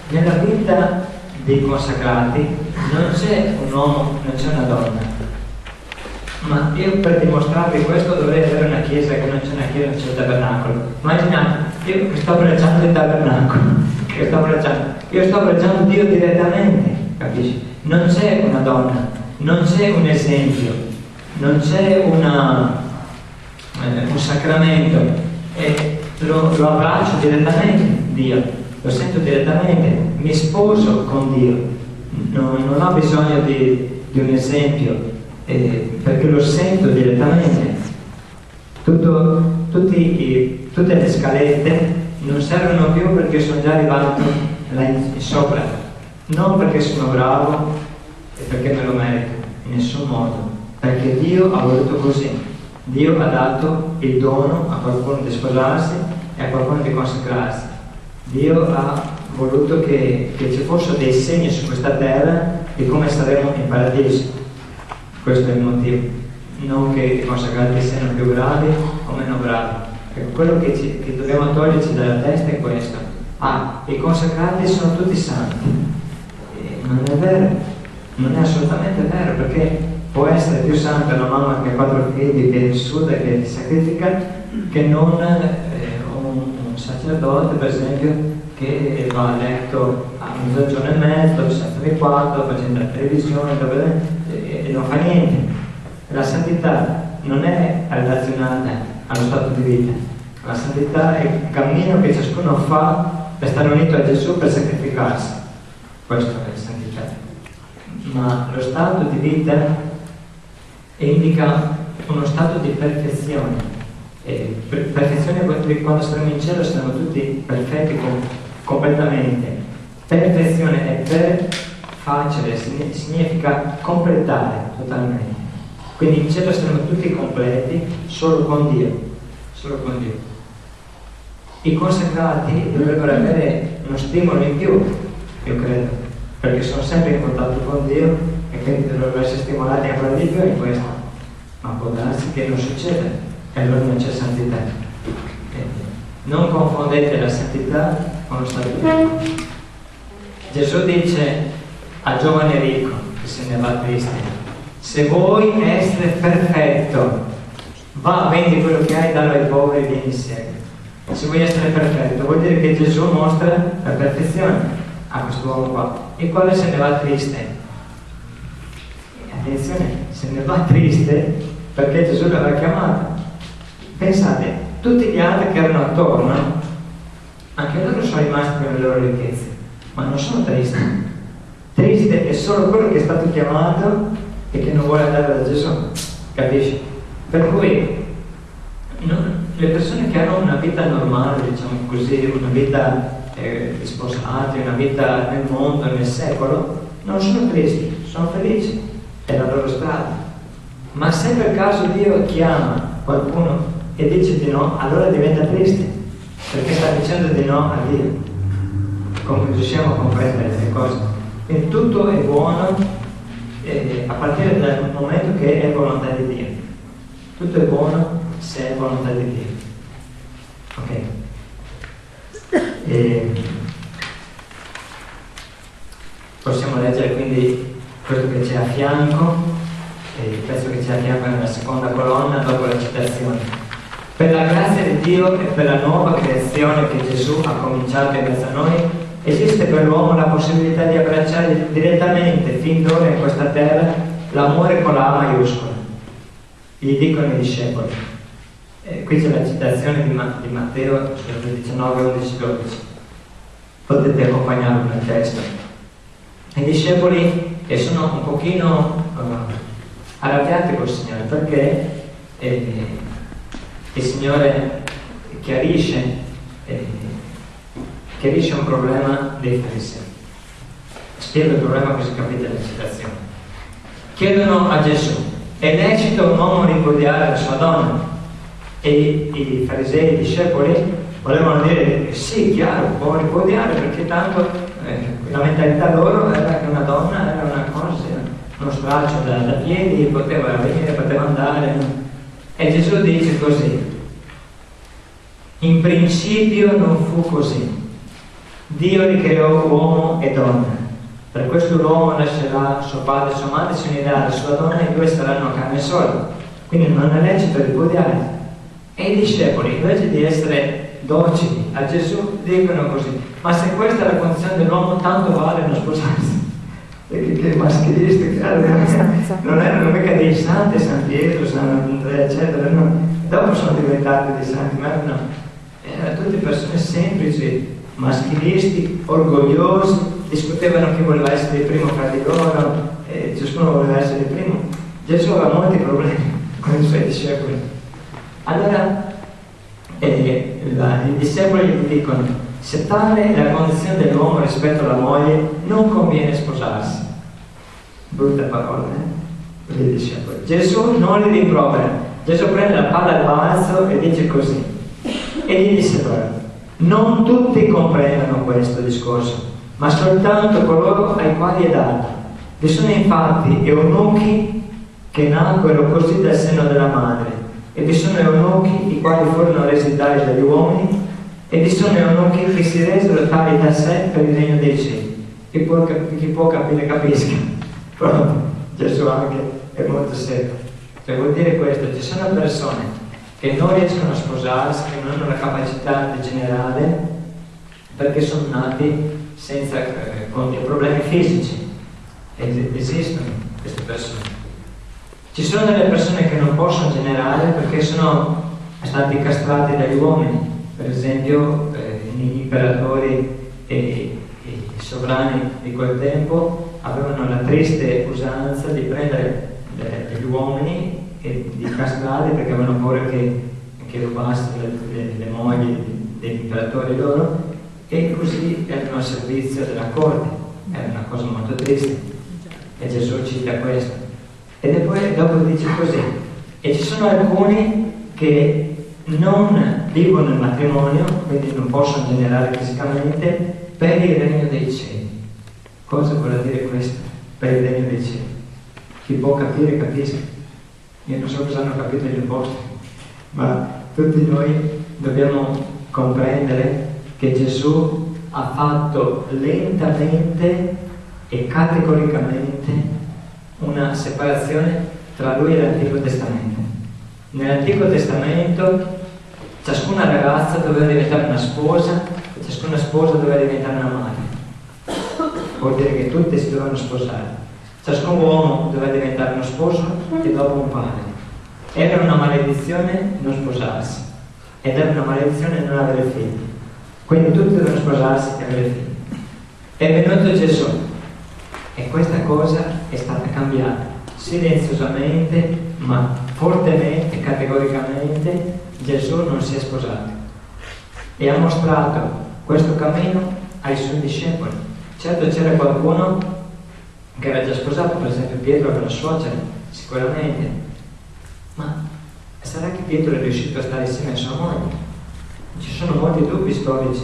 Nella vita dei consacrati non c'è un uomo, non c'è una donna. Ma io per dimostrarvi questo dovrei avere una chiesa, che non c'è una chiesa, non c'è il tabernacolo. Immaginate, io che sto abbracciando il tabernacolo, io sto abbracciando Dio direttamente, capisci? Non c'è una donna, non c'è un esempio, non c'è un sacramento, e lo abbraccio direttamente Dio, lo sento direttamente, mi sposo con Dio, non ho bisogno di un esempio, perché lo sento direttamente. Tutte le scalette non servono più perché sono già arrivato là in sopra, non perché sono bravo e perché me lo merito, in nessun modo, perché Dio ha voluto così. Dio ha dato il dono a qualcuno di sposarsi e a qualcuno di consacrarsi. Dio ha voluto che ci fossero dei segni su questa terra di come saremo in paradiso. Questo è il motivo, non che i consacrati siano più bravi o meno bravi. Quello che dobbiamo toglierci dalla testa è questo: i consacrati sono tutti santi. Non è vero, non è assolutamente vero, perché può essere più santa una mamma che ha 4 figli, che suda e che si sacrifica, che non un sacerdote, per esempio, che va a letto a mezzogiorno e mezzo, sempre il quarto, facendo la televisione, e non fa niente. La santità non è relazionata allo stato di vita, la santità è il cammino che ciascuno fa per stare unito a Gesù, per sacrificarsi. Questo è la santità. Ma lo stato di vita indica uno stato di perfezione. Perfezione quando saremo in cielo saremo tutti perfetti completamente. Perfezione è facile, significa completare totalmente. Quindi in cielo saremo tutti completi solo con Dio, solo con Dio. I consacrati dovrebbero avere uno stimolo in più, io credo, perché sono sempre in contatto con Dio e quindi dovrebbero essere stimolati ancora di più in questo. Ma può darsi che non succeda, e allora non c'è santità. Non confondete la santità con lo stato di vita. Gesù dice al giovane ricco che se ne va triste: se vuoi essere perfetto, va, vendi quello che hai, dallo ai poveri e vieni insieme. Se vuoi essere perfetto, vuol dire che Gesù mostra la perfezione a quest'uomo qua, il quale se ne va triste. Attenzione, se ne va triste perché Gesù l'aveva chiamato. Pensate, tutti gli altri che erano attorno, anche loro sono rimasti con le loro ricchezze, ma non sono tristi. Triste è solo quello che è stato chiamato e che non vuole andare da Gesù, capisci? Per cui le persone che hanno una vita normale, diciamo così, una vita di sposati, una vita nel mondo, nel secolo, non sono tristi, sono felici, è la loro strada. Ma se per caso Dio chiama qualcuno e dice di no, allora diventa triste, perché sta dicendo di no a Dio. Come riusciamo a comprendere le cose? Quindi tutto è buono a partire dal momento che è volontà di Dio. Tutto è buono se è volontà di Dio. Ok? Possiamo leggere quindi questo che c'è a fianco, il pezzo che c'è a fianco nella seconda colonna dopo la citazione. Per la grazia di Dio e per la nuova creazione che Gesù ha cominciato in mezzo a noi, esiste per l'uomo la possibilità di abbracciare direttamente, fin d'ora in questa terra, l'amore con la A maiuscola. Gli dicono i discepoli. Qui c'è la citazione di Matteo 19, 11, 12. Potete accompagnarlo nel testo. I discepoli sono un pochino arrabbiati col Signore, perché il Signore chiarisce un problema dei farisei. Spiega il problema così capite la citazione. Chiedono a Gesù: è lecito un uomo ripudiare la sua donna? E i farisei, i discepoli, volevano dire sì, chiaro, può ripudiare, perché tanto la mentalità loro era che una donna era una cosa, uno straccio da piedi, poteva venire, poteva andare. E Gesù dice così: in principio non fu così, Dio li creò uomo e donna. Per questo l'uomo lascerà suo padre e sua madre, si unirà alla sua donna e i due saranno carne sola. Quindi non è lecito ripudiare. E i discepoli, invece di essere docili a Gesù, dicono così: ma se questa è la condizione dell'uomo, tanto vale non sposarsi. Che maschilisti, non erano mica dei santi, San Pietro, San Andrea, eccetera, no. Dopo sono diventati dei santi, ma erano tutte persone semplici, maschilisti, orgogliosi, discutevano chi voleva essere il primo fra di loro, ciascuno voleva essere il primo. Gesù aveva molti problemi con i suoi discepoli. Allora i discepoli gli dicono: se tale è la condizione dell'uomo rispetto alla moglie, non conviene sposarsi. Brutta parola, per i discepoli. Gesù non li rimprovera. Gesù prende la palla al balzo e dice così. E gli disse loro: non tutti comprendono questo discorso, ma soltanto coloro ai quali è dato. Vi sono infatti eunuchi che nacquero così dal seno della madre, e vi sono eunuchi i quali furono resi tali dagli uomini, e vi sono eunuchi che si resero tali da sé per il regno dei cieli. Chi può capire capisca. Pronto? Gesù anche è molto serio. Cioè vuol dire questo: ci sono persone che non riescono a sposarsi, che non hanno la capacità di generare, perché sono nati senza, con dei problemi fisici. Esistono queste persone. Ci sono delle persone che non possono generare perché sono stati castrati dagli uomini. Per esempio gli imperatori e i sovrani di quel tempo avevano la triste usanza di prendere degli uomini e di castrarli perché avevano paura che rubassero le mogli degli imperatori loro, e così erano al servizio della corte. Era una cosa molto triste, e Gesù cita questo. E poi dopo dice così: e ci sono alcuni che non vivono il matrimonio, quindi non possono generare fisicamente, per il regno dei cieli. Cosa vuol dire questo? Per il regno dei cieli. Chi può capire capisca. Io non so cosa hanno capito gli apostoli, ma tutti noi dobbiamo comprendere che Gesù ha fatto lentamente e categoricamente una separazione tra lui e l'Antico Testamento. Nell'Antico Testamento ciascuna ragazza doveva diventare una sposa e ciascuna sposa doveva diventare una madre. Vuol dire che tutte si dovevano sposare. Ciascun uomo doveva diventare uno sposo e dopo un padre. Era una maledizione non sposarsi ed era una maledizione non avere figli. Quindi tutti dovevano sposarsi e avere figli. È venuto Gesù e questa cosa è stata cambiata silenziosamente, ma fortemente, categoricamente. Gesù non si è sposato e ha mostrato questo cammino ai suoi discepoli. Certo, c'era qualcuno che era già sposato, per esempio Pietro con la suocera, sicuramente, ma sarà che Pietro è riuscito a stare insieme a sua moglie? Ci sono molti dubbi storici,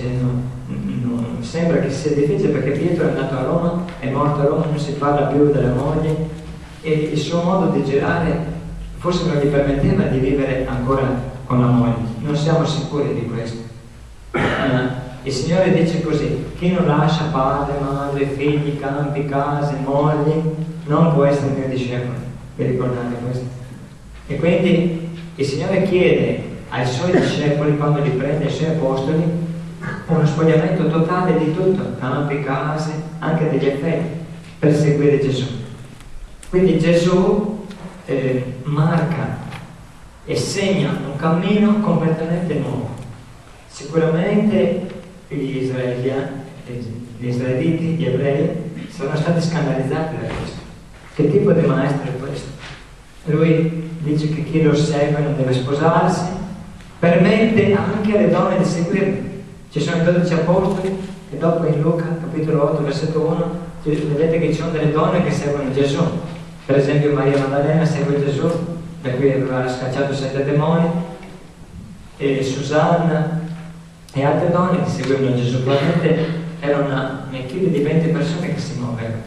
non sembra che sia difficile, perché Pietro è andato a Roma, è morto a Roma, non si parla più della moglie, e il suo modo di girare forse non gli permetteva di vivere ancora con la moglie. Non siamo sicuri di questo. Il Signore dice così: chi non lascia padre, madre, figli, campi, case, mogli, non può essere mio discepolo. Vi ricordate questo? E quindi il Signore chiede ai suoi discepoli, quando li prende, ai suoi apostoli, uno spogliamento totale di tutto, campi, case, anche degli effetti, per seguire Gesù. Quindi Gesù marca e segna un cammino completamente nuovo. Sicuramente gli israeliti, gli ebrei, sono stati scandalizzati da questo. Che tipo di maestro è questo? Lui dice che chi lo segue non deve sposarsi, permette anche alle donne di seguirlo. Ci sono i 12 apostoli e dopo in Luca, capitolo 8, versetto 1, vedete che ci sono delle donne che seguono Gesù. Per esempio Maria Maddalena segue Gesù, da cui aveva scacciato 7 demoni, e Susanna e altre donne che seguivano Gesù. Probabilmente erano un'equipe di 20 persone che si muovevano.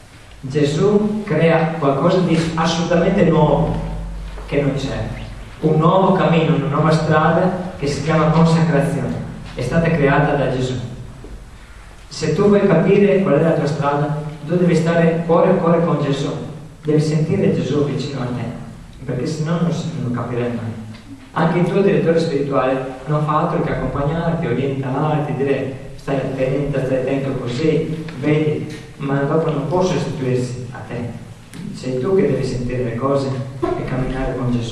Gesù crea qualcosa di assolutamente nuovo che non c'è, un nuovo cammino, una nuova strada che si chiama consacrazione, è stata creata da Gesù. Se tu vuoi capire qual è la tua strada, tu devi stare cuore a cuore con Gesù, devi sentire Gesù vicino a te, perché sennò non lo capirai mai. Anche il tuo direttore spirituale non fa altro che accompagnarti, orientarti, dire stai attento così, vedi, ma dopo non può sostituirsi a te. Sei tu che devi sentire le cose e camminare con Gesù.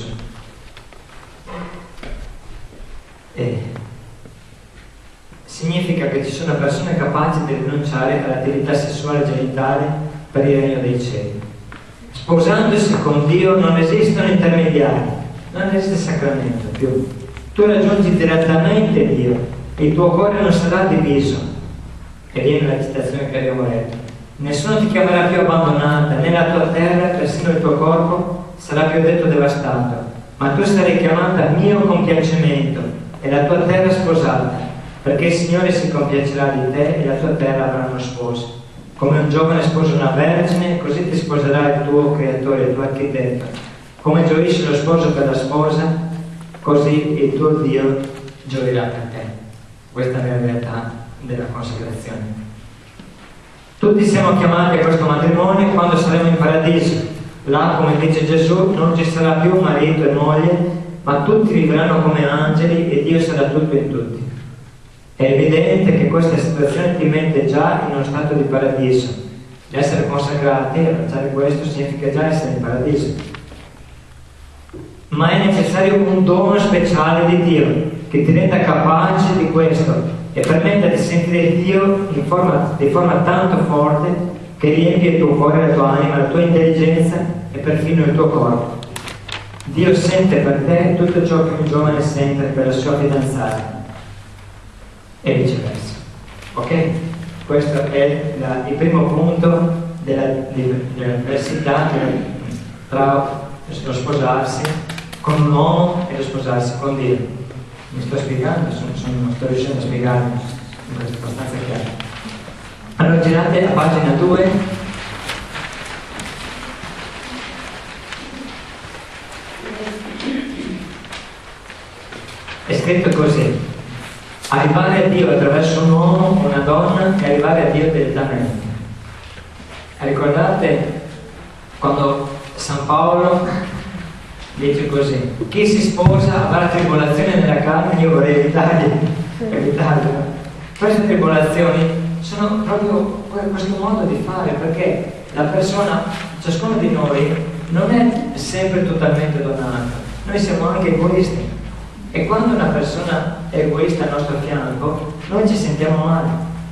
Significa che ci sono persone capaci di rinunciare all'attività sessuale genitale per il regno dei cieli. Sposandosi con Dio non esistono intermediari, non esiste sacramento più. Tu raggiungi direttamente Dio e il tuo cuore non sarà diviso. E viene la citazione che abbiamo letto. Nessuno ti chiamerà più abbandonata, né la tua terra, persino il tuo corpo sarà più detto devastato, ma tu sarai chiamata mio compiacimento e la tua terra sposata, perché il Signore si compiacerà di te e la tua terra avrà uno sposo. Come un giovane sposa una vergine, così ti sposerà il tuo creatore, il tuo architetto. Come gioisce lo sposo per la sposa, così il tuo Dio gioirà per te. Questa è la realtà della consacrazione. Tutti siamo chiamati a questo matrimonio quando saremo in paradiso. Là, come dice Gesù, non ci sarà più marito e moglie, ma tutti vivranno come angeli e Dio sarà tutto in tutti. È evidente che questa situazione ti mette già in uno stato di paradiso. Essere consacrati, abbracciare questo, significa già essere in paradiso. Ma è necessario un dono speciale di Dio che ti renda capace di questo e permetta di sentire Dio di forma tanto forte che riempie il tuo cuore, la tua anima, la tua intelligenza e perfino il tuo corpo. Dio sente per te tutto ciò che un giovane sente per la sua fidanzata e viceversa. Ok? Questo è il primo punto della diversità tra lo sposarsi con un uomo e lo sposarsi con Dio. Mi sto spiegando, non sto riuscendo a spiegarmi, è abbastanza chiaro. Allora girate a pagina 2. È scritto così: arrivare a Dio attraverso un uomo o una donna e arrivare a Dio direttamente. Ricordate quando San Paolo dice così: chi si sposa avrà tribolazione nella carne. Io vorrei evitarle. Queste tribolazioni sono proprio questo modo di fare, perché la persona, ciascuno di noi, non è sempre totalmente donato, noi siamo anche egoisti, e quando una persona è egoista al nostro fianco noi ci sentiamo male.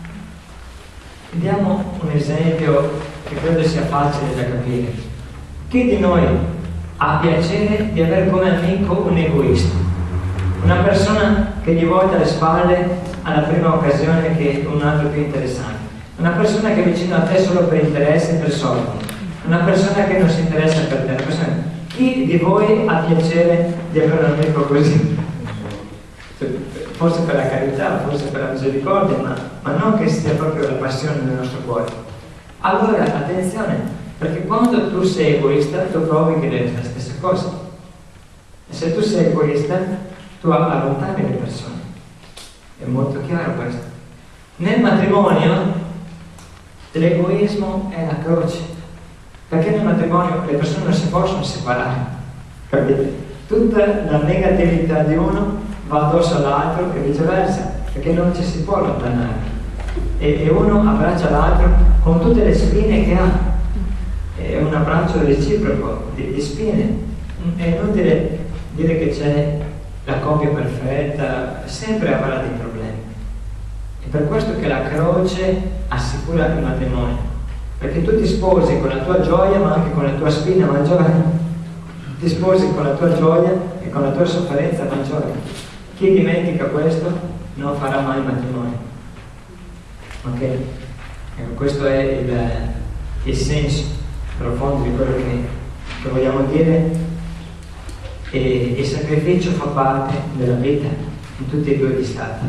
Diamo un esempio che credo sia facile da capire. Chi di noi ha piacere di avere come amico un egoista, una persona che gli volta le spalle alla prima occasione che un altro più interessante, una persona che è vicino a te solo per interesse e per soldi, una persona che non si interessa per te, una persona... Chi di voi ha piacere di avere un amico così? Forse per la carità, forse per la misericordia, ma non che sia proprio la passione nel nostro cuore. Allora attenzione, perché quando tu sei egoista tu provi che è la stessa cosa, e se tu sei egoista tu allontani le persone. È molto chiaro questo. Nel matrimonio l'egoismo è la croce, perché nel matrimonio le persone non si possono separare, capite? Tutta la negatività di uno va addosso all'altro e viceversa, perché non ci si può allontanare, e uno abbraccia l'altro con tutte le spine che ha. È un abbraccio reciproco di spine. È inutile dire che c'è la coppia perfetta, sempre avrà dei problemi. È per questo che la croce assicura il matrimonio, perché tu ti sposi con la tua gioia ma anche con la tua spina maggiore, ti sposi con la tua gioia e con la tua sofferenza maggiore. Chi dimentica questo non farà mai matrimonio. Ok? Ecco, questo è il senso profondo di quello che vogliamo dire. E il sacrificio fa parte della vita in tutti e due gli stati.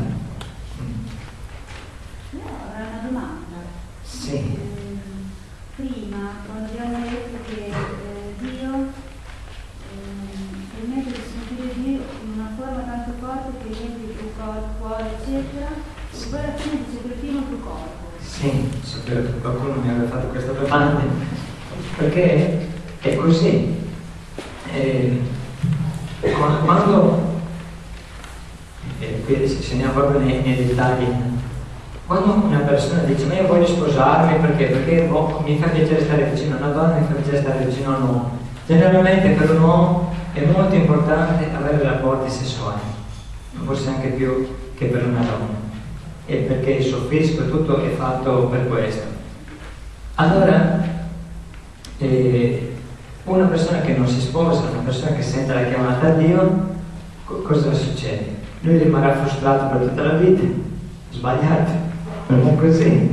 Io avrei una domanda. Sì. Prima, quando abbiamo detto che Dio permette di sentire Dio in una forma tanto forte che riempie il tuo cuore, eccetera, e poi alla fine dice perfino il tuo corpo. Sì, sapevo che qualcuno mi aveva fatto questa domanda, perché è così. Quando, qui si andiamo proprio nei dettagli, quando una persona dice ma io voglio sposarmi perché mi fa piacere stare vicino a una donna, mi fa piacere stare vicino a un uomo, generalmente per un uomo è molto importante avere rapporti sessuali, forse anche più che per una donna, e perché il suo fisico e tutto è fatto per questo. Allora, una persona che non si sposa, una persona che sente la chiamata a Dio, cosa succede? Lui rimarrà frustrato per tutta la vita, sbagliato, non è così.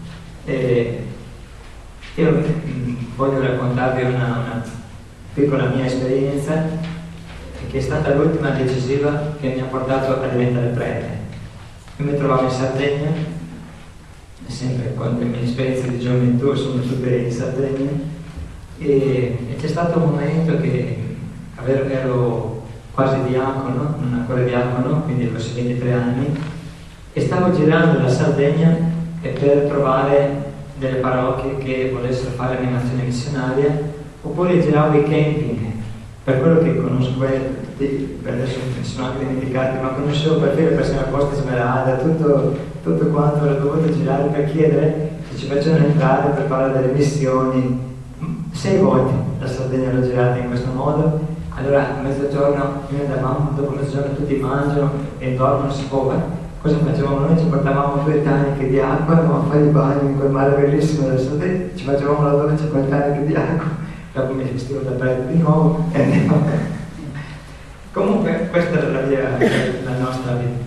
Io voglio raccontarvi una piccola mia esperienza, che è stata l'ultima decisiva che mi ha portato a diventare prete. Io mi trovavo in Sardegna, sempre con le mie esperienze di gioventù, sono tutte in Sardegna, e c'è stato un momento che ero quasi diacono, non ancora diacono, quindi avevo 23 anni, e stavo girando la Sardegna per trovare delle parrocchie che volessero fare animazione missionaria, oppure giravo i camping. Per quello che conosco, adesso mi sono anche dimenticati, ma conoscevo per filo persino la Costa Smeralda, tutto quanto ero dovuto girare per chiedere se ci facevano entrare per fare delle missioni. 6 volte la Sardegna l'ho girata in questo modo. Allora a mezzogiorno noi andavamo, dopo mezzogiorno tutti mangiano e dormono, si può. Cosa facevamo noi? Ci portavamo 2 taniche di acqua, andavamo a fare il bagno in quel mare bellissimo della Sardegna, ci facevamo la doccia con le taniche di acqua, dopo mi vestivo da prete di nuovo e andavamo. Comunque questa era la nostra vita.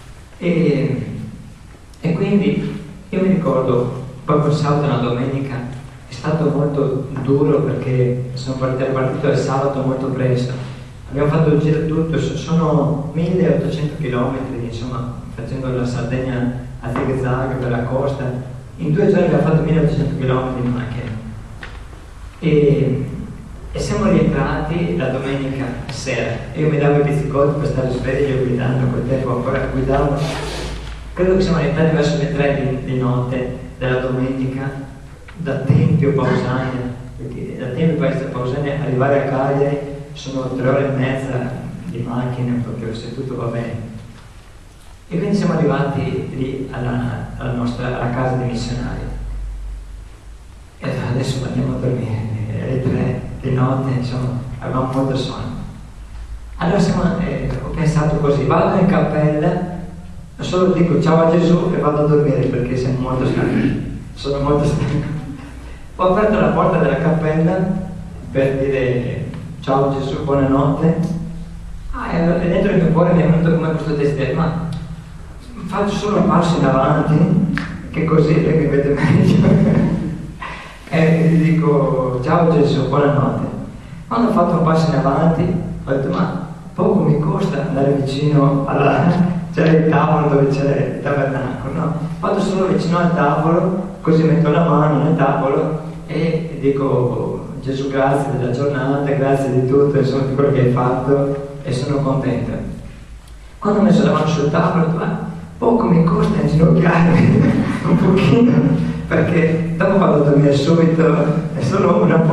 E quindi io mi ricordo proprio il sabato e la domenica è stato molto duro perché sono partito il sabato molto presto. Abbiamo fatto il giro tutto, sono 1800 km, insomma, facendo la Sardegna a zig-zag per la costa. In 2 giorni abbiamo fatto 1800 km in macchina. E siamo rientrati la domenica sera. Io mi davo i pizzicoti per stare sveglio guidando, quel tempo ancora guidavo. Credo che siamo rientrati verso le 3 di notte della domenica da Tempio Pausania, perché da Tempio Pausania arrivare a Cagliari sono 3 ore e mezza di macchina, proprio se tutto va bene. E quindi siamo arrivati lì alla casa dei missionari. E adesso andiamo a dormire, alle 3 di notte, insomma, avevamo molto sonno. Allora ho pensato così, vado in cappella, solo dico ciao a Gesù e vado a dormire perché siamo molto stanchi, sono molto stanco. Ho aperto la porta della cappella per dire ciao Gesù, buonanotte. E dentro il mio cuore mi è venuto come questo desiderio, ma faccio solo un passo in avanti, che così lei mi vede meglio. E gli dico ciao Gesù, buonanotte. Quando ho fatto un passo in avanti ho detto ma poco mi costa andare vicino c'era il tavolo dove c'era il tabernacolo, no? Vado solo vicino al tavolo, così metto la mano nel tavolo e dico Gesù grazie della giornata, grazie di tutto, insomma di quello che hai fatto e sono contento. Quando ho messo la mano sul tavolo ho detto ma poco mi costa inginocchiarmi un pochino, perché dopo vado a dormire subito, è solo un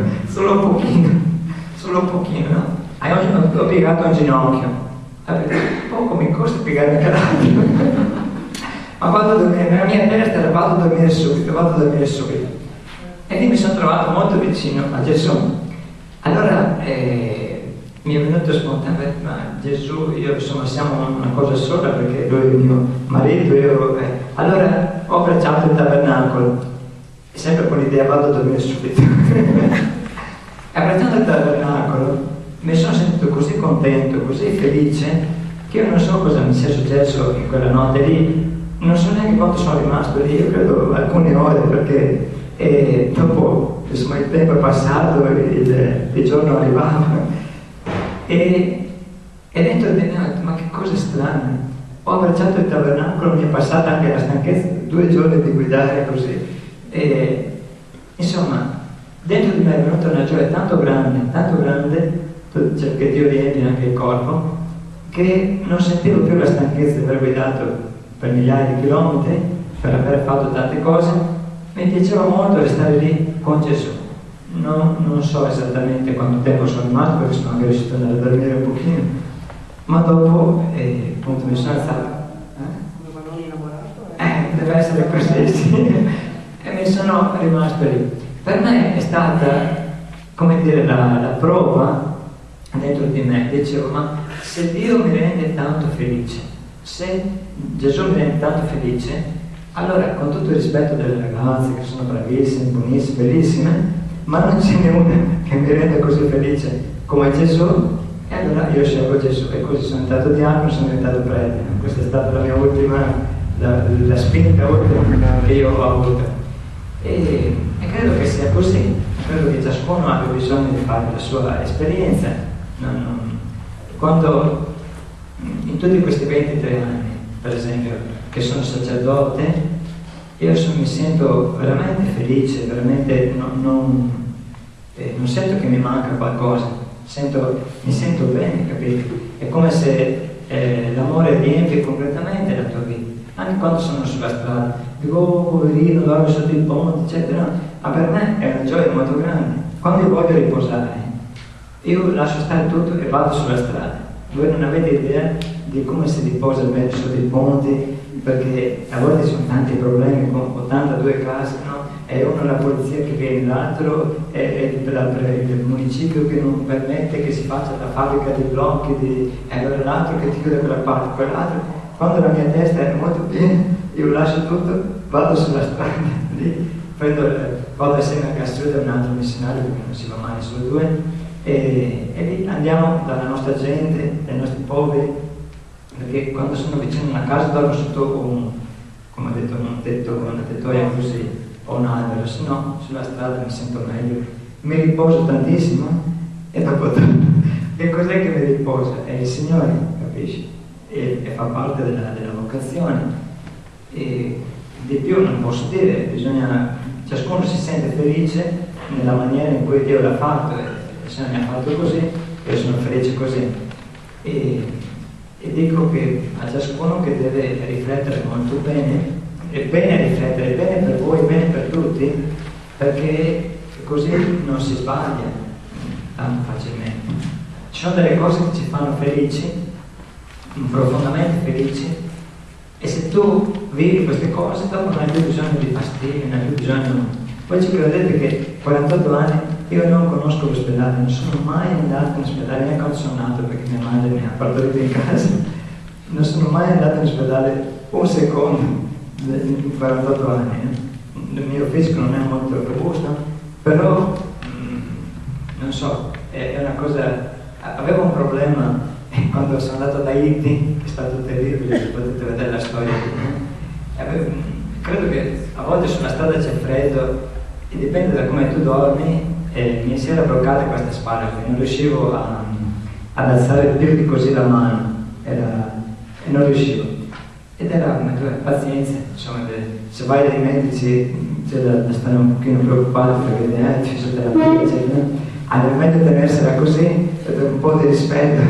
pochino, no? Ho piegato un ginocchio. Poco mi costa piegare anche l'altro. Ma vado a dormire, nella mia testa era vado a dormire subito. E lì mi sono trovato molto vicino a Gesù. Allora mi è venuto spontaneo, ma Gesù, io insomma siamo una cosa sola perché lui è il mio marito, allora ho abbracciato il tabernacolo, sempre con l'idea vado a dormire subito. Abbracciando il tabernacolo mi sono sentito così contento, così felice, che io non so cosa mi sia successo in quella notte lì, non so neanche quanto sono rimasto lì, io credo alcune ore, perché dopo insomma, il tempo è passato, il giorno arrivava, e dentro di me ho detto, ma che cosa strana, ho abbracciato il tabernacolo, mi è passata anche la stanchezza, 2 giorni di guidare così, e insomma, dentro di me è venuta una gioia tanto grande, che Dio riempie anche il corpo, che non sentivo più la stanchezza di aver guidato per migliaia di chilometri, per aver fatto tante cose, mi piaceva molto restare lì con Gesù. Non so esattamente quanto tempo sono rimasto, perché sono anche riuscito ad andare a dormire un pochino, ma dopo appunto mi sono alzato. Deve essere così, sì. E mi sono rimasto lì. Per me è stata, come dire, la prova dentro di me. Dicevo, ma se Dio mi rende tanto felice, se Gesù mi rende tanto felice, allora con tutto il rispetto delle ragazze che sono bravissime, buonissime, bellissime, ma non ce n'è una che mi rende così felice come Gesù, e allora io scelgo Gesù. E così sono entrato diacono, sono diventato prete. Questa è stata la mia ultima, la spinta ultima che io ho avuto. E credo che sia così. Credo che ciascuno abbia bisogno di fare la sua esperienza. Quando in tutti questi 23 anni, per esempio, che sono sacerdote, io mi sento veramente felice, veramente non sento che mi manca qualcosa, mi sento bene, capito? È come se l'amore riempie completamente la tua vita. Anche quando sono sulla strada, dico, oh poverino, dorme sotto il ponte, eccetera, ma per me è una gioia molto grande. Quando io voglio riposare, io lascio stare tutto e vado sulla strada. Voi non avete idea di come si riposa bene sotto i ponti, perché a volte ci sono tanti problemi con 82 case, no? E uno la polizia che viene, l'altro è il municipio che non permette che si faccia la fabbrica di blocchi, e allora l'altro che ti chiude quella parte, quell'altro. Quando la mia testa è molto piena, io lascio tutto, vado sulla strada, lì, vado assieme a Castruda, un altro missionario, perché non si va mai solo due, e lì andiamo dalla nostra gente, dai nostri poveri, perché quando sono vicino a una casa dormo sotto come ho detto, un tetto, una tettoia così, o un albero, se no sulla strada mi sento meglio, mi riposo tantissimo, e dopo che cos'è che mi riposa? È il Signore, capisci? E fa parte della vocazione. E di più non posso dire, ciascuno si sente felice nella maniera in cui Dio l'ha fatto, e se mi ha fatto così, io sono felice così. E dico che a ciascuno che deve riflettere molto bene, è bene riflettere, bene per voi, bene per tutti, perché così non si sbaglia tanto facilmente. Ci sono delle cose che ci fanno felici, profondamente felici, e se tu vivi queste cose dopo non hai più bisogno di pastiglie, non hai più bisogno. Poi ci credete che 48 anni io non conosco l'ospedale, non sono mai andato in ospedale, neanche quando sono nato, perché mia madre mi ha partorito in casa, non sono mai andato in ospedale un secondo in 48 anni. Il mio fisico non è molto robusto, però non so, è una cosa. Avevo un problema quando sono andato da Haiti, è stato terribile, potete vedere la storia. Credo che a volte sulla strada c'è freddo e dipende da come tu dormi, e mi si era bloccata questa spalla, quindi non riuscivo ad alzare più di così la mano, e non riuscivo. Ed era una pazienza, insomma, se vai dai medici c'è da stare un pochino preoccupato perché fisioterapia, eccetera. Allora è meglio tenersela così, per un po' di rispetto.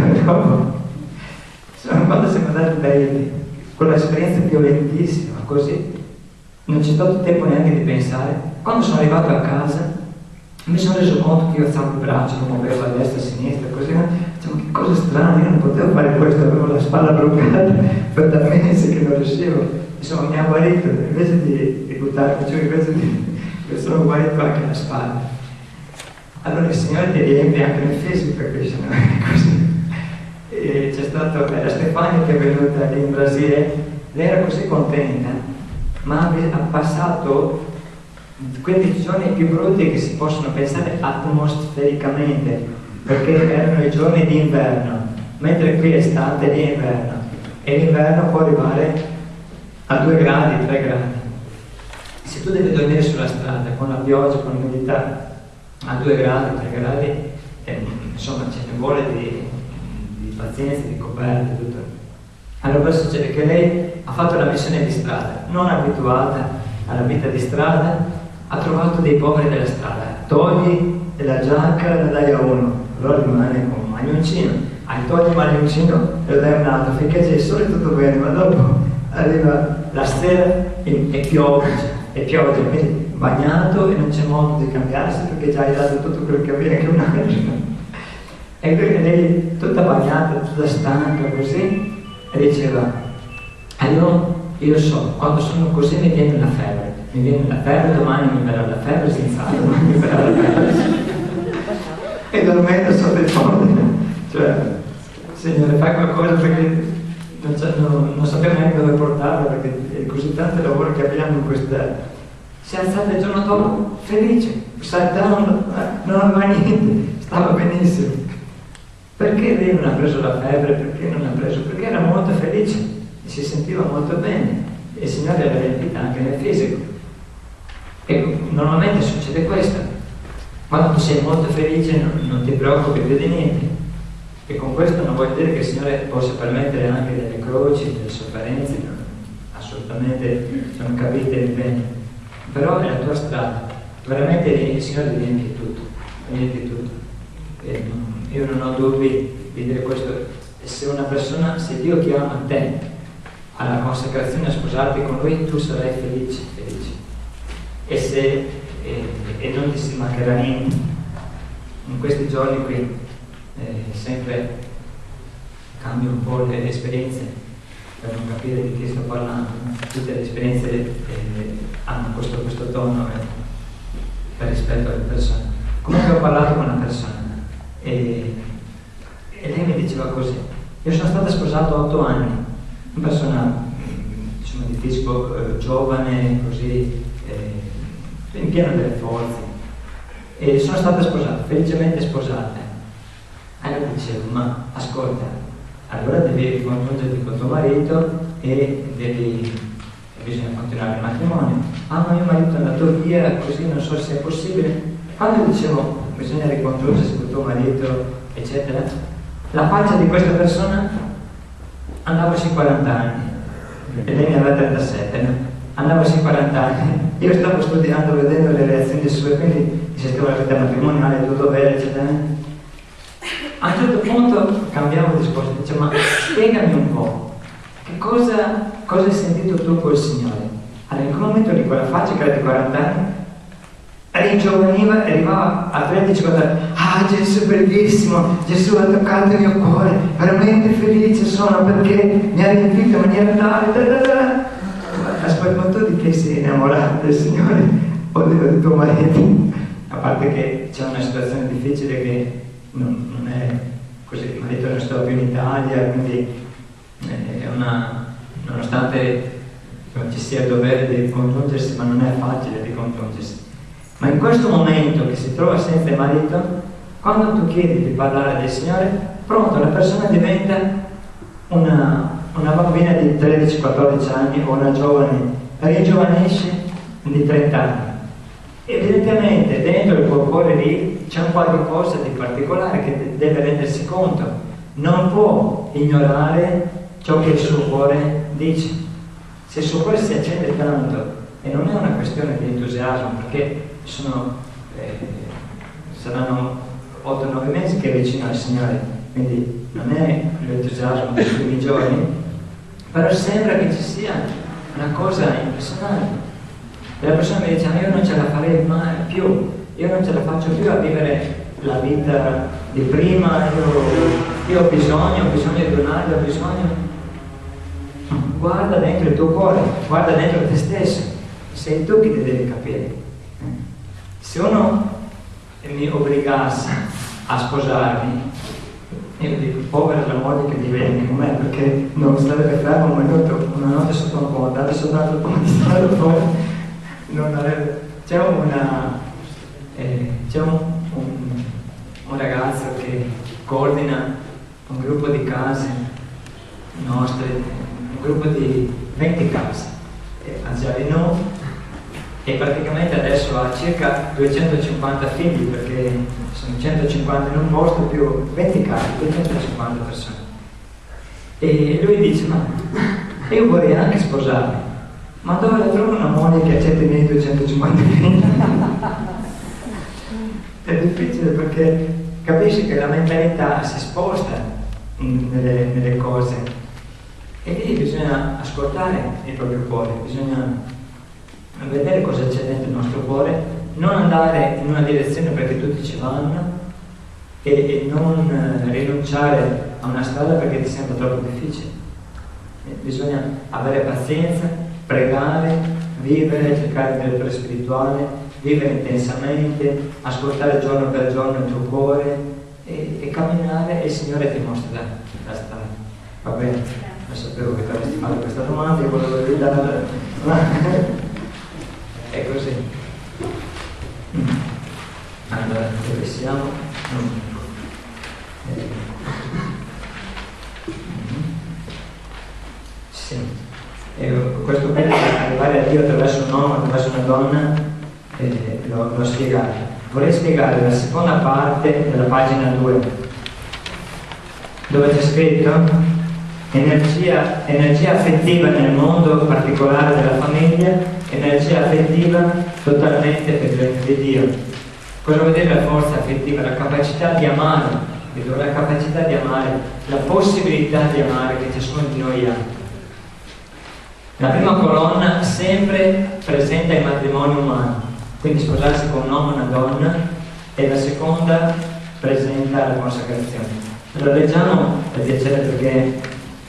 Quando siamo andati da Haiti, quell'esperienza violentissima, così, non c'è stato tempo neanche di pensare. Quando sono arrivato a casa, mi sono reso conto che io alzavo il braccio, lo muovevo a destra e a sinistra, così, dicevo, che cosa strana, io non potevo fare questo, avevo la spalla bloccata per da mesi che non riuscivo. Insomma, mi ha guarito, invece di buttarmi giù, io sono guarito anche la spalla. Allora il Signore ti riempie anche nel fisico, capisci? Non è così. E era Stefania che è venuta lì in Brasile, lei era così contenta, ma ha passato 15 giorni più brutti che si possono pensare atmosfericamente, perché erano i giorni di inverno, mentre qui è estate, lì è inverno, e l'inverno può arrivare a 2 gradi, 3 gradi. Se tu devi dormire sulla strada con la pioggia, con l'umidità, a 2 gradi, 3 gradi, insomma ce ne vuole di pazienza, di coperte, tutto. Allora cosa succede? Che lei ha fatto la missione di strada, non abituata alla vita di strada, ha trovato dei poveri della strada, togli la giacca e la dai a uno, allora rimane con un maglioncino, togli il maglioncino e lo dai a un altro, finché c'è il sole tutto bene, ma dopo arriva la sera e piove, quindi bagnato e non c'è modo di cambiarsi perché già hai dato tutto quello che aveva, che un altro. E lei tutta bagnata, tutta stanca così, e diceva, io so, quando sono così mi viene la febbre, domani mi verrà la febbre, senz'altro, domani mi verrà la febbre. E dormendo sotto il ponte, cioè, Signore, fai qualcosa perché non sappiamo neanche dove portarla, perché è così tanto lavoro che abbiamo in questa. Si è alzata il giorno dopo felice, saltando, non aveva niente, stava benissimo. Perché lei non ha preso la febbre? Perché non ha preso? Perché era molto felice e si sentiva molto bene e il Signore l'ha riempita anche nel fisico. E normalmente succede questo: quando tu sei molto felice non ti preoccupi più di niente. E con questo non vuol dire che il Signore possa permettere anche delle croci, delle sofferenze, no? Assolutamente sono capite bene. Però è la tua strada, veramente il Signore ti riempie tutto, io non ho dubbi di dire questo. Se Dio chiama te alla consacrazione a sposarti con Lui, tu sarai felice. E non ti si mancherà niente. In questi giorni qui sempre cambio un po' le esperienze per non capire di chi sto parlando. Tutte le esperienze hanno questo tono per rispetto alle persone. Comunque ho parlato con una persona e lei mi diceva così: io sono stata sposata 8 anni, una persona diciamo di fisico giovane, così in pieno delle forze, e sono stata sposata, felicemente sposata. Allora dicevo: ma ascolta, allora devi ricongiungerti con tuo marito e bisogna continuare il matrimonio. Ma mio marito è andato via, così non so se è possibile. Quando dicevo bisogna ricongiungersi con tuo marito, eccetera, la faccia di questa persona, andavo sui 40 anni e lei ne aveva 37, no? Andavo sui 40 anni, io stavo studiando, vedendo le reazioni sue, quindi si scriveva la vita matrimoniale, tutto bene, eccetera. A un certo punto cambiamo discorso, dice: ma spiegami un po', che cosa hai sentito tu col Signore? Allora, in quel momento lì, quella faccia che era di 40 anni, ringiovaniva e arrivava a 13-14 anni. Ah, Gesù è bellissimo, Gesù ha toccato il mio cuore, veramente felice sono perché mi ha riempito in maniera tale. Aspetta, ma tu di che sei innamorato del Signore o di tuo marito? A parte che c'è una situazione difficile che non è così, il marito non sta più in Italia, quindi è nonostante non ci sia il dovere di ricongiungersi, ma non è facile ricongiungersi. Ma in questo momento che si trova senza il marito, quando tu chiedi di parlare del Signore, pronto, la persona diventa una bambina di 13-14 anni o una giovane, ringiovanisce di 30 anni. Evidentemente dentro il tuo cuore lì c'è un qualche cosa di particolare che deve rendersi conto, non può ignorare ciò che il suo cuore dice. Se il suo cuore si accende tanto, e non è una questione di entusiasmo, perché saranno 8-9 mesi che è vicino al Signore, quindi non è l'entusiasmo dei primi giorni, però sembra che ci sia una cosa impressionante. E la persona mi dice: io non ce la farei mai più, io non ce la faccio più a vivere la vita di prima, io ho bisogno di un altro, ho bisogno. Guarda dentro il tuo cuore, guarda dentro te stesso, sei tu che ti devi capire. Se uno mi obbligasse a sposarmi, io dico: povera la moglie che diventi con me, perché non starebbe fermo un minuto, una notte sotto un ponte, adesso sotto un ponte, non avrebbe. C'è un ragazzo che coordina un gruppo di case nostre, un gruppo di 20 case a Giardino, e praticamente adesso ha circa 250 figli, perché sono 150 in un posto più 20 case, 250 persone. E lui dice: ma io vorrei anche sposarmi, ma dove la trovo una moglie che accetta i miei 250 figli? È difficile, perché capisci che la mentalità si sposta nelle cose, e lì bisogna ascoltare il proprio cuore, bisogna vedere cosa c'è dentro il nostro cuore, non andare in una direzione perché tutti ci vanno e non rinunciare a una strada perché ti sembra troppo difficile. Bisogna avere pazienza, pregare, vivere, cercare di diventare spirituale, vivere intensamente, ascoltare giorno per giorno il tuo cuore e camminare, e il Signore ti mostrerà la strada. Va bene? Non sapevo che tu avresti fatto questa domanda, io volevo aiutare, ma è così. Allora, dove siamo? Sì. Questo per arrivare a Dio attraverso un uomo, attraverso una donna, l'ho spiegato. Vorrei spiegare la seconda parte della pagina 2, dove c'è scritto energia affettiva nel mondo particolare della famiglia, energia affettiva totalmente per il regno di Dio. Cosa vuol dire la forza affettiva? La capacità di amare, la capacità di amare, la possibilità di amare che ciascuno di noi ha. La prima colonna sempre presenta il matrimonio umano, quindi sposarsi con un uomo e una donna, e la seconda presenta la consacrazione. Allora leggiamo per piacere, perché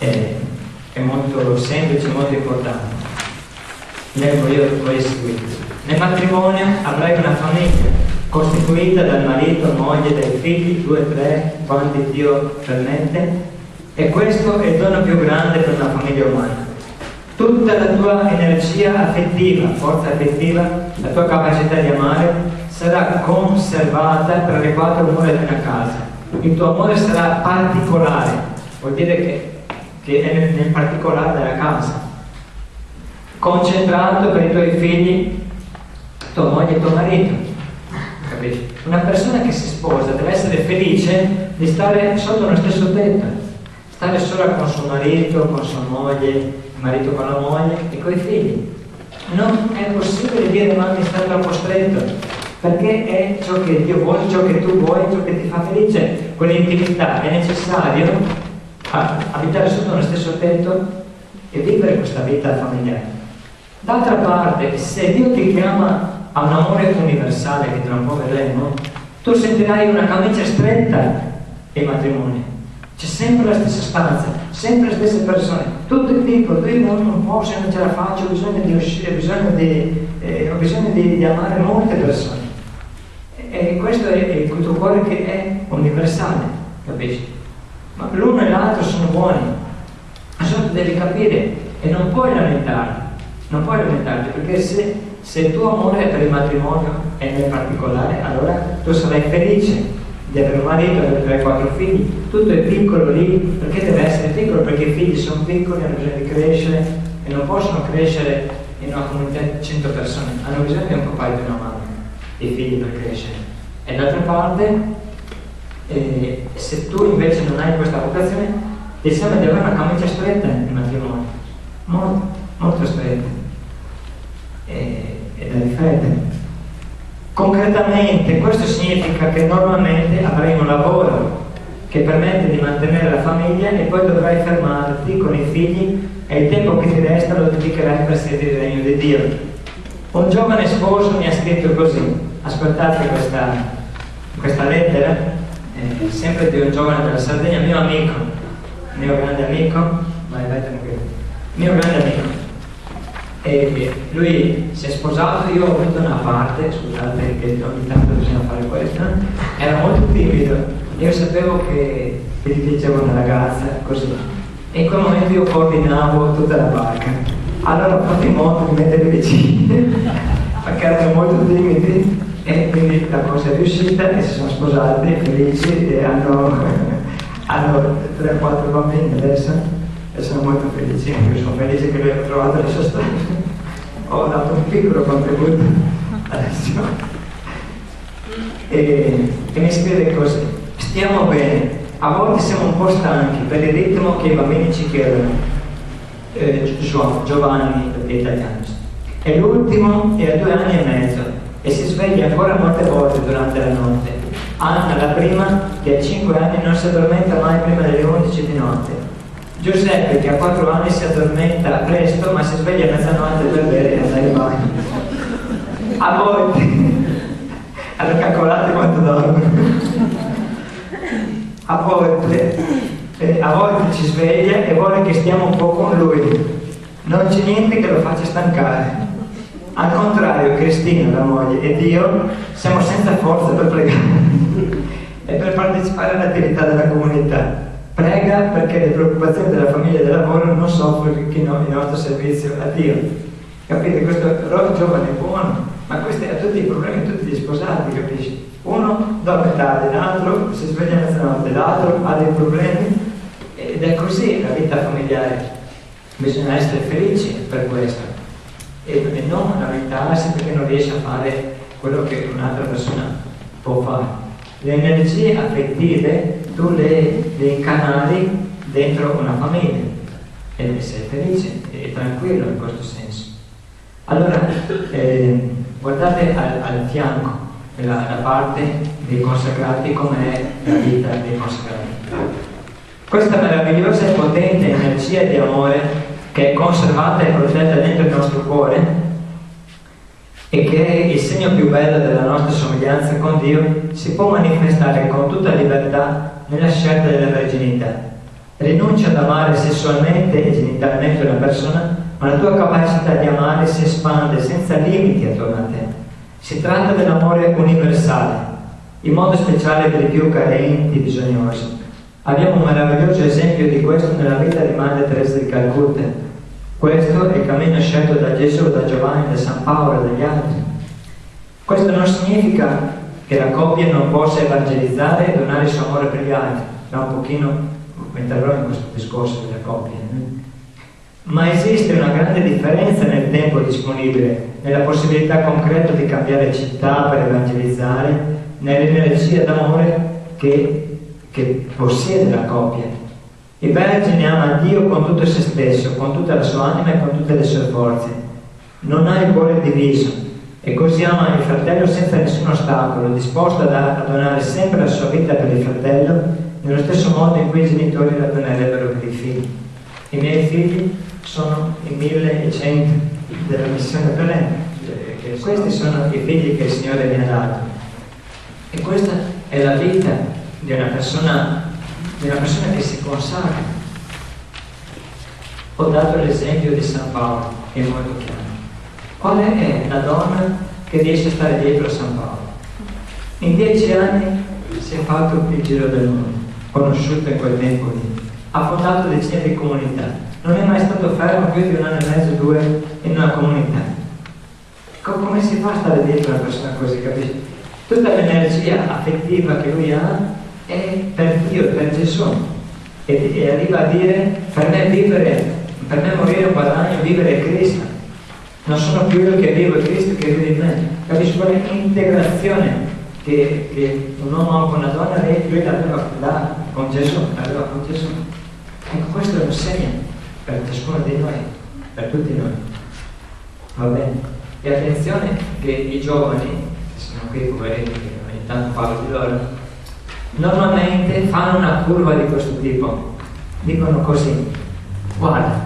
è molto semplice, molto importante. Leggo io, voi seguite. Nel matrimonio avrai una famiglia costituita dal marito, moglie, dai figli, 2, 3, quanti Dio permette, e questo è il dono più grande per una famiglia umana. Tutta la tua energia affettiva, forza affettiva, la tua capacità di amare sarà conservata tra le 4 mura di una casa. Il tuo amore sarà particolare, vuol dire che è nel particolare della casa, concentrato per i tuoi figli, tua moglie e tuo marito. Capisci? Una persona che si sposa deve essere felice di stare sotto lo stesso tetto, stare sola con suo marito, con sua moglie, il marito con la moglie e con i figli. Non è possibile dire ma mi sta troppo stretto, perché è ciò che Dio vuole, ciò che tu vuoi, ciò che ti fa felice. Quell'intimità è necessario abitare sotto lo stesso tetto e vivere questa vita familiare. D'altra parte, se Dio ti chiama a un amore universale, che tra un po' vedremo, tu sentirai una camicia stretta in matrimonio. C'è sempre la stessa stanza, sempre le stesse persone, tutto il piccolo, io non posso, non ce la faccio, ho bisogno di uscire, ho bisogno di amare molte persone. E questo è il tuo cuore che è universale, capisci? Ma l'uno e l'altro sono buoni, ma solo devi capire e non puoi lamentarti, perché se il tuo amore per il matrimonio è nel particolare, allora tu sarai felice di avere un marito, di avere 3-4 figli, tutto è piccolo lì, perché deve essere piccolo? Perché i figli sono piccoli, hanno bisogno di crescere e non possono crescere in una comunità di 100 persone, hanno bisogno di un papà e di una mamma, i figli, per crescere. E d'altra parte, se tu invece non hai questa vocazione, ti sembra di avere una camicia stretta in matrimonio, molto, molto stretta, e da riflettere. Concretamente questo significa che normalmente avrai un lavoro che permette di mantenere la famiglia e poi dovrai fermarti con i figli e il tempo che ti resta lo dedicherai per servire il regno di Dio. Un giovane sposo mi ha scritto così, ascoltate questa lettera, sempre di un giovane della Sardegna, mio amico, mio grande amico, mio grande amico. E lui si è sposato, io ho avuto una parte, scusate che ogni tanto bisogna fare questo, era molto timido, io sapevo che gli piaceva una ragazza, così, e in quel momento io coordinavo tutta la barca, allora ho fatto in modo di metterli vicini, perché erano molto timidi, e quindi la cosa è riuscita e si sono sposati felici e hanno 3-4 bambini adesso. E sono molto felice, io sono felice che lui abbia trovato la sua strada. Ho dato un piccolo contributo adesso. E mi scrive così: stiamo bene, a volte siamo un po' stanchi per il ritmo che i bambini ci chiedono. Giovanni, perché è italiano, è l'ultimo e ha 2 anni e mezzo e si sveglia ancora molte volte durante la notte. Anna, la prima, che ha 5 anni, non si addormenta mai prima delle 11 di notte. Giuseppe, che ha 4 anni, si addormenta presto ma si sveglia a mezzanotte per bere e andare in bagno. A volte, hanno calcolato quanto dormono. A volte ci sveglia e vuole che stiamo un po' con lui. Non c'è niente che lo faccia stancare. Al contrario, Cristina, la moglie, ed io siamo senza forza per pregare e per partecipare all'attività della comunità. Prega perché le preoccupazioni della famiglia e del lavoro non soffocano il nostro servizio a Dio. Capite? Questo giovane è buono, ma questi ha tutti i problemi, tutti gli sposati, capisci? Uno dorme tardi, l'altro si sveglia a mezzanotte, l'altro ha dei problemi, ed è così la vita familiare. Bisogna essere felici per questo e non lamentarsi perché non riesce a fare quello che un'altra persona può fare. Le energie affettive tu le incanali dentro una famiglia e sei felice e tranquillo in questo senso. Allora guardate al fianco la parte dei consacrati, com'è la vita dei consacrati. Questa meravigliosa e potente energia di amore che è conservata e protetta dentro il nostro cuore e che è il segno più bello della nostra somiglianza con Dio, si può manifestare con tutta libertà nella scelta della verginità. Rinuncia ad amare sessualmente e genitalmente una persona, ma la tua capacità di amare si espande senza limiti attorno a te. Si tratta dell'amore universale, in modo speciale per i più carenti e bisognosi. Abbiamo un meraviglioso esempio di questo nella vita di Madre Teresa di Calcutta. Questo è il cammino scelto da Gesù, da Giovanni, da San Paolo e dagli altri. Questo non significa che la coppia non possa evangelizzare e donare il suo amore per gli altri. Da un pochino entrerò in questo discorso della coppia. Ma esiste una grande differenza nel tempo disponibile, nella possibilità concreta di cambiare città per evangelizzare, nell'energia d'amore che possiede la coppia. Il Vergine ama Dio con tutto se stesso, con tutta la sua anima e con tutte le sue forze. Non ha il cuore diviso e così ama il fratello senza nessun ostacolo, disposto a donare sempre la sua vita per il fratello, nello stesso modo in cui i genitori la donerebbero per i figli. I miei figli sono i 1100 della missione Belén. Questi sono i figli che il Signore mi ha dato. E questa è la vita di una persona che si consacra. Ho dato l'esempio di San Paolo, che è molto chiaro. Qual è la donna che riesce a stare dietro a San Paolo? In 10 anni si è fatto il giro del mondo, conosciuto in quel tempo lì. Ha fondato decine di comunità. Non è mai stato fermo più di 1 anno e mezzo, 2 in una comunità. Come si fa a stare dietro una persona così, capisci? Tutta l'energia affettiva che lui ha è per Dio, per Gesù, e arriva a dire: per me morire è un guadagno, vivere è Cristo. Non sono più io che vivo, è Cristo che vive in me. Capisci quella integrazione che un uomo ha con una donna, lui l'aveva con Gesù, Ecco, questo è un segno per ciascuno di noi, per tutti noi. Va bene? E attenzione che i giovani, che sono qui poveretti, che ogni tanto parlo di loro, normalmente fanno una curva di questo tipo. Dicono così: guarda,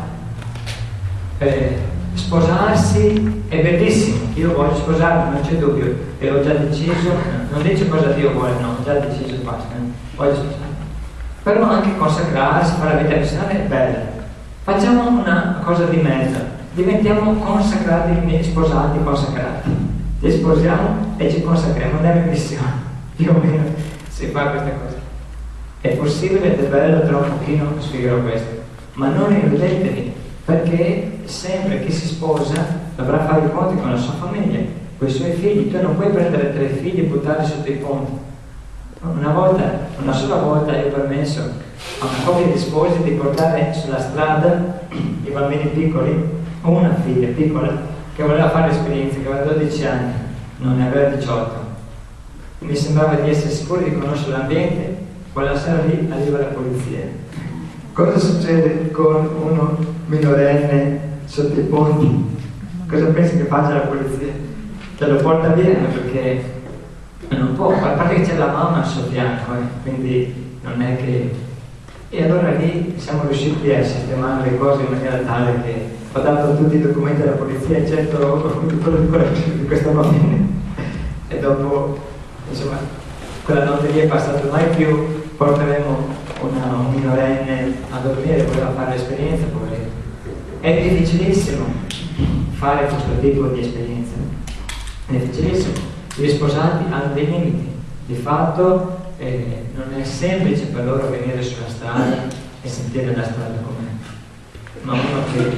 sposarsi è bellissimo, io voglio sposarmi, non c'è dubbio, e ho già deciso, non dice cosa Dio vuole, no, ho già deciso, basta, voglio sposarmi. Però anche consacrarsi, fare la vita missionaria è bella. Facciamo una cosa di mezzo, diventiamo consacrati, sposati consacrati. Ci sposiamo e ci consacriamo nella missione. Più o meno si fa questa cosa. È possibile ed è bello, tra un pochino spiegherò questo. Ma non illudetevi, perché sempre chi si sposa dovrà fare i conti con la sua famiglia, con i suoi figli. Tu non puoi prendere 3 figli e buttarli sotto i ponti. Una sola volta io ho permesso a una coppia di sposi di portare sulla strada i bambini piccoli, o una figlia piccola che voleva fare l'esperienza, che aveva 12 anni, non ne aveva 18. Mi sembrava di essere sicuro di conoscere l'ambiente. Quella sera lì arriva la polizia. Cosa succede con uno minorenne sotto i ponti? Cosa pensi che faccia la polizia? Te lo porta via, perché non può, a parte che c'è la mamma al suo fianco, quindi non è che... E allora lì siamo riusciti a sistemare le cose in maniera tale che ho dato tutti i documenti alla polizia, eccetto di questa bambina. E dopo, insomma, quella notte lì è passato, mai più porteremo un minorenne a dormire, voleva fare l'esperienza, poverino. È difficilissimo fare questo tipo di esperienza, è difficilissimo. Gli sposati hanno dei limiti, di fatto non è semplice per loro venire sulla strada e sentire la strada com'è, ma uno che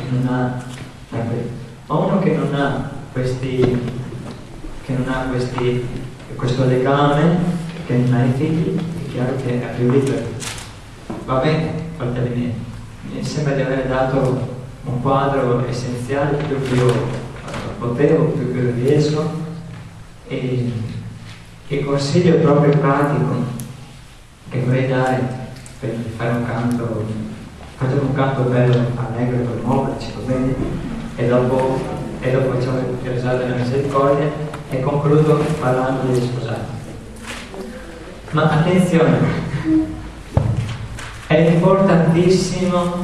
non ha questo legame, che non ha i figli, è chiaro che a priori va bene, fratelli miei, mi sembra di aver dato un quadro essenziale più che io potevo, più che io riesco, e il consiglio proprio pratico che vorrei dare per fare un canto, facciamo un canto bello, allegro, per muoverci, va bene? E dopo facciamo il risalto della misericordia e concludo parlando degli sposati. Ma attenzione, è importantissimo,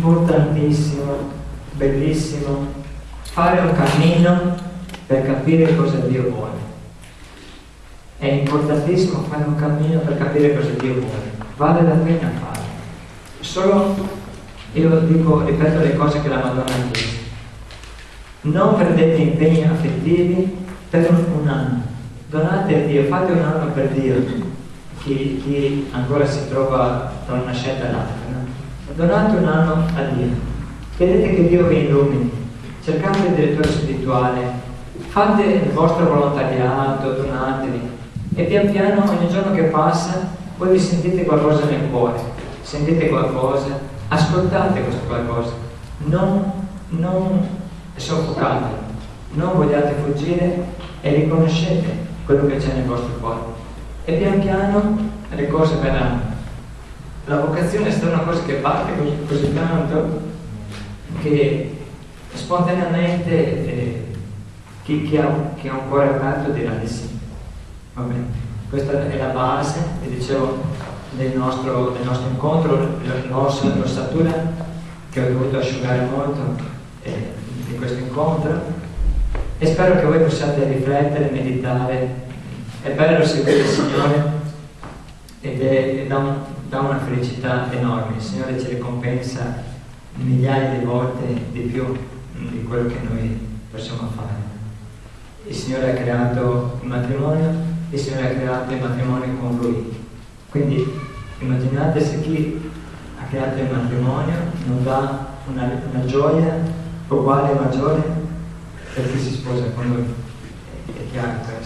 bellissimo fare un cammino per capire cosa Dio vuole. È importantissimo fare un cammino per capire cosa Dio vuole. Vale la pena farlo. Solo, io ripeto le cose che la Madonna ha chiesto. Non prendete impegni affettivi per un anno. Donate a Dio, fate un anno per Dio. Chi ancora si trova tra una scelta e l'altra, no? Donate un anno a Dio. Chiedete che Dio vi illumini. Cercate il direttore spirituale. Fate il vostro volontariato, donatevi. E pian piano, ogni giorno che passa, voi vi sentite qualcosa nel cuore, sentite qualcosa, ascoltate questo qualcosa, non soffocatelo, non vogliate fuggire e riconoscete quello che c'è nel vostro cuore. E pian piano le cose verranno. La vocazione è stata una cosa che parte così tanto che spontaneamente chi ha un cuore aperto dirà di sì. Va bene. Questa è la base, vi dicevo, del nostro incontro, l'ossatura che ho dovuto asciugare molto di questo incontro, e spero che voi possiate riflettere, meditare. È bello seguire il Signore ed dà una felicità enorme. Il Signore ci ricompensa migliaia di volte di più di quello che noi possiamo fare. Il Signore ha creato il matrimonio, il Signore ha creato il matrimonio con Lui. Quindi immaginate se chi ha creato il matrimonio non dà una gioia uguale e maggiore per chi si sposa con Lui. È chiaro.